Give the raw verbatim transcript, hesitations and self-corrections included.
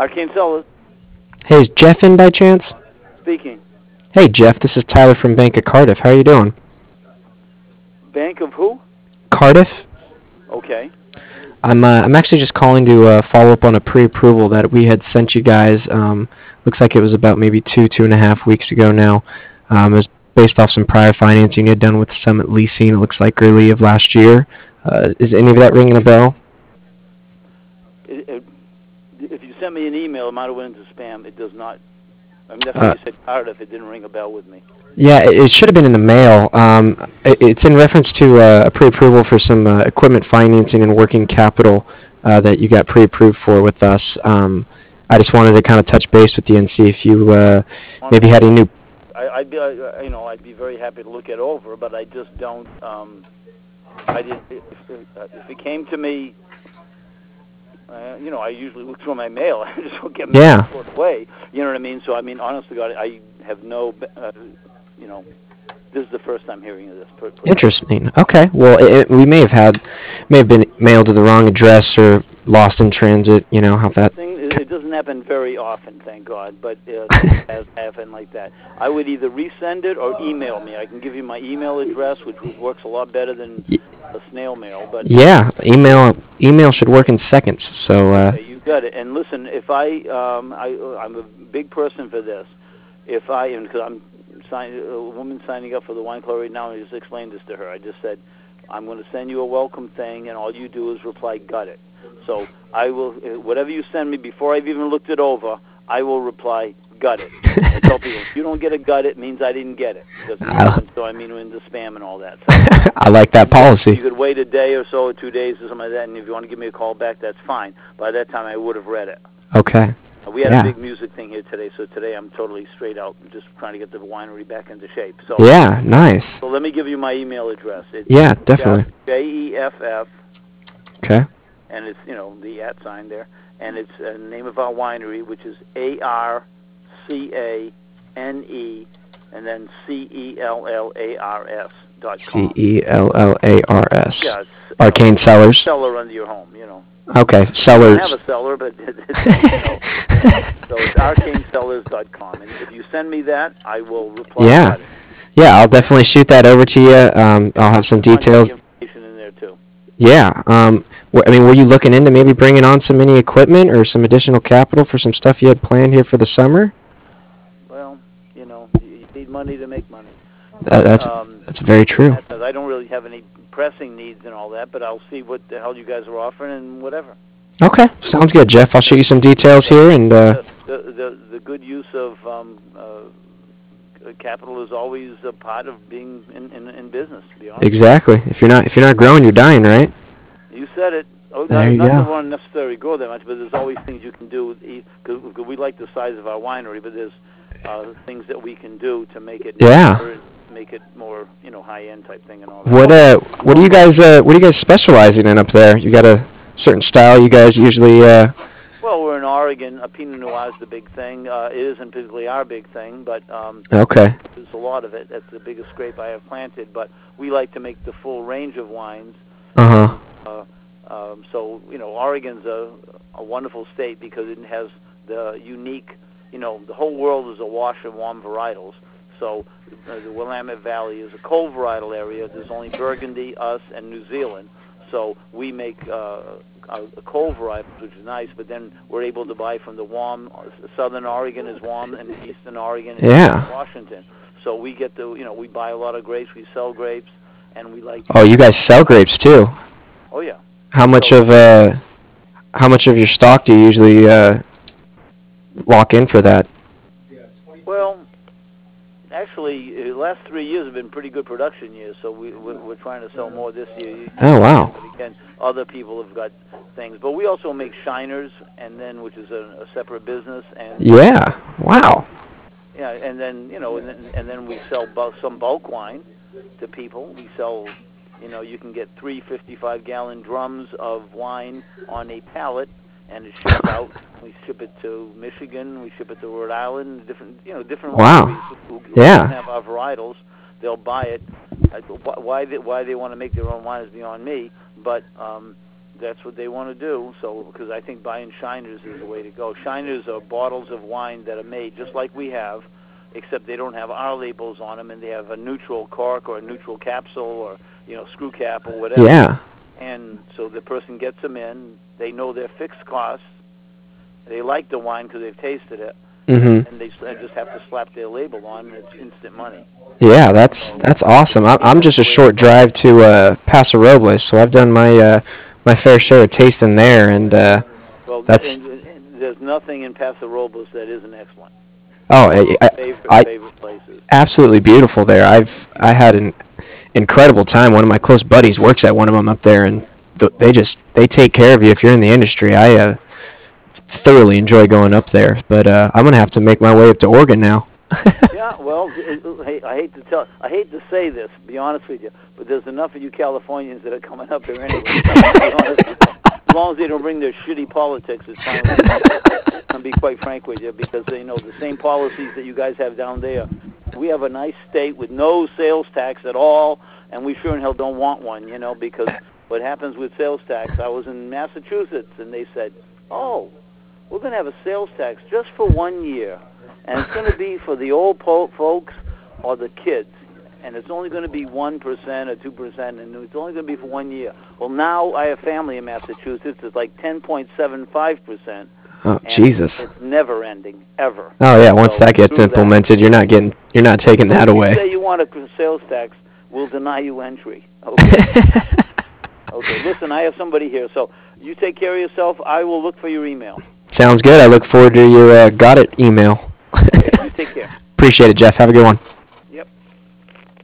Arcane Cellars Hey, is Jeff in by chance? speaking. Hey, Jeff, this is Tyler from Bank of Cardiff. How are you doing? Bank of who? Cardiff? Okay. I'm uh, I'm actually just calling to uh, follow up on a pre-approval that we had sent you guys. Um, looks like it was about maybe two two and a half weeks ago now. Um, it was based off some prior financing you had done with Summit Leasing. It looks like early of last year. Uh, is any of that ringing a bell? It, it, if you sent me an email, it might have went into spam. It does not. I mean, that's why Uh, you said Cardiff. It didn't ring a bell with me. Yeah, it, it should have been in the mail. Um, it, it's in reference to uh, a pre-approval for some uh, equipment financing and working capital uh, that you got pre-approved for with us. Um, I just wanted to kind of touch base with you and see if you uh, maybe had any new. I, I'd be, uh, you know, I'd be very happy to look it over, but I just don't. Um, I did. If, if, if it came to me, uh, you know, I usually look through my mail. I just don't get mail Yeah. put away. You know what I mean? So I mean, honestly, God, I have no, uh, you know, this is the first time hearing of this. Per, per Interesting. Okay. Well, it, it, we may have had, may have been mailed to the wrong address or lost in transit. You know how that. thing, it doesn't happen very often, thank God, but uh, it has happened like that. I would either resend it or email me. I can give you my email address, which works a lot better than a snail mail. But Yeah, email email should work in seconds. So. Uh, okay, you got it. And listen, if I, um, I, I'm a big person for this. If I, and because I'm sign, a woman signing up for the wine club right now, and I just explained this to her. I just said, I'm going to send you a welcome thing, and all you do is reply, got it. So I will, whatever you send me, before I've even looked it over, I will reply, got it. I tell people, if you don't get a got it, means I didn't get it. Uh, So I mean, in the spam and all that. So I like that policy. you could wait a day or so, or two days or something like that, and if you want to give me a call back, that's fine. By that time, I would have read it. Okay. We had Yeah. a big music thing here today, so today I'm totally straight out, just trying to get the winery back into shape. So Yeah, nice. So let me give you my email address. It's Yeah, definitely. J E F F, Okay. and it's, you know, the at sign there, and it's the name of our winery, which is A R C A N E, and then C E L L A R S dot com. C E L L A R S. Yeah, it's Arcane Cellars. cellar under your home, you know. Okay, I don't Cellars. have a cellar, but it's, you know, so it's arcane cellars dot com, and if you send me that, I will reply. Yeah. about it. Yeah, I'll definitely shoot that over to you. Um, I'll have some details. Information in there too. Yeah. Um, wh- I mean, were you looking into maybe bringing on some mini equipment or some additional capital for some stuff you had planned here for the summer? Well, you know, you need money to make money. That, that's Um, that's very true. I don't really have any pressing needs and all that, but I'll see what the hell you guys are offering and whatever. Okay, sounds good, Jeff. I'll shoot you some details here, and uh, The, the, the, the good use of um, uh, capital is always a part of being in, in, in business, to be honest. exactly. If you're not if you're not growing, you're dying, right? You said it. Oh, There not, you not go. to want to necessarily grow that much, but there's always things you can do, because we like the size of our winery, but there's uh, things that we can do to make it Yeah. nicer, make it more, you know, high-end type thing and all that. What uh, what are you guys uh, what are you guys specializing in up there? You got a certain style you guys usually uh, Well, we're in Oregon. A Pinot Noir is the big thing. Uh, it isn't particularly our big thing, but um, okay. there's a lot of it. That's the biggest grape I have planted. But we like to make the full range of wines. Uh huh. Uh, um, so, you know, Oregon's a, a wonderful state because it has the unique, you know, the whole world is awash in warm varietals. So uh, the Willamette Valley is a cold varietal area. There's only Burgundy, us, and New Zealand. So we make uh, a, a cold variety, which is nice, but then we're able to buy from the warm. Southern Oregon is warm, and Eastern Oregon is Yeah. Washington. So we get to, you know, we buy a lot of grapes, we sell grapes, and we like. Oh, you guys sell grapes too. Oh yeah. How much So- of uh, how much of your stock do you usually uh, lock in for that? Well, actually, the last three years have been pretty good production years, so we, we're, we're trying to sell more this year. Oh, wow. But again, other people have got things. But we also make shiners, and then which is a, a separate business. And Yeah. Wow. yeah, and then, you know, and then, and then we sell bulk, some bulk wine to people. We sell, you know, you can get three fifty-five gallon drums of wine on a pallet, and it ships out. We ship it to Michigan. We ship it to Rhode Island. Different, you know, different Wow. wineries who, who Yeah. don't have our varietals. They'll buy it. I- Why they why they want to make their own wine is beyond me. But um, that's what they want to do. So, because I think buying shiners is the way to go. Shiners are bottles of wine that are made just like we have, except they don't have our labels on them, and they have a neutral cork or a neutral capsule or, you know, screw cap or whatever. Yeah. And so the person gets them in. They know their fixed costs. They like the wine because they've tasted it. Mm-hmm. And they just have to slap their label on, and it's instant money. Yeah, that's that's awesome. I'm I'm just a short drive to uh, Paso Robles, so I've done my uh, my fair share of tasting there, and uh, well, that's. And, and there's nothing in Paso Robles that isn't excellent. Oh, I, I, favorite, I favorite places. Absolutely beautiful there. I've I had an incredible time. One of my close buddies works at one of them up there, and th- they just they take care of you if you're in the industry. I uh, thoroughly enjoy going up there, but uh, I'm gonna have to make my way up to Oregon now. Yeah, well, it, it, hey, I hate to tell, I hate to say this, to be honest with you, but there's enough of you Californians that are coming up here anyway. To be honest with you. As long as they don't bring their shitty politics, it's fine with me. I'm gonna be quite frank with you, because you know the same policies that you guys have down there. We have a nice state with no sales tax at all, and we sure in hell don't want one, you know, because what happens with sales tax? I was in Massachusetts, and they said, "Oh, we're gonna have a sales tax just for one year." And it's going to be for the old po- folks or the kids. And it's only going to be one percent or two percent, and it's only going to be for one year. Well, now I have family in Massachusetts. It's like ten point seven five percent. Oh, Jesus. It's never ending, ever. Oh, yeah, once so that gets implemented, that. you're not getting, you're not taking so that if away. you say you want a sales tax, we'll deny you entry. Okay. Okay, listen, I have somebody here. So you take care of yourself. I will look for your email. Sounds good. I look forward to your uh, got it email. Okay, you take care. Appreciate it, Jeff. Have a good one.